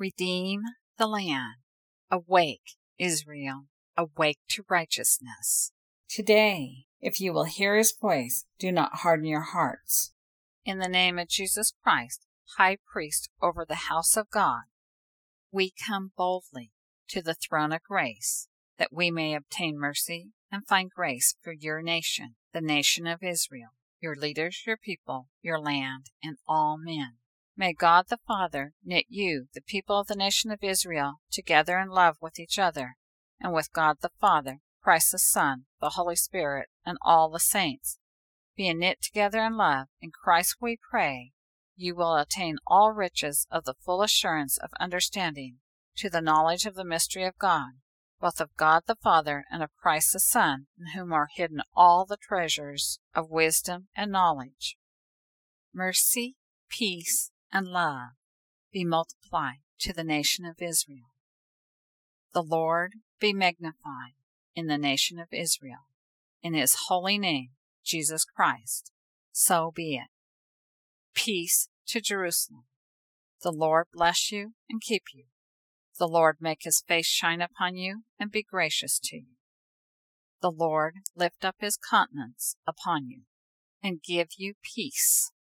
Redeem the land. Awake, Israel, awake to righteousness. Today, if you will hear his voice, do not harden your hearts. In the name of Jesus Christ, High Priest over the house of God, we come boldly to the throne of grace, that we may obtain mercy and find grace for your nation, the nation of Israel, your leaders, your people, your land, and all men. May God the Father knit you, the people of the nation of Israel, together in love with each other, and with God the Father, Christ the Son, the Holy Spirit, and all the saints. Being knit together in love, in Christ we pray, you will attain all riches of the full assurance of understanding, to the knowledge of the mystery of God, both of God the Father and of Christ the Son, in whom are hidden all the treasures of wisdom and knowledge. Mercy, peace, and love be multiplied to the nation of Israel. The Lord be magnified in the nation of Israel. In his holy name, Jesus Christ, so be it. Peace to Jerusalem. The Lord bless you and keep you. The Lord make his face shine upon you and be gracious to you. The Lord lift up his countenance upon you and give you peace.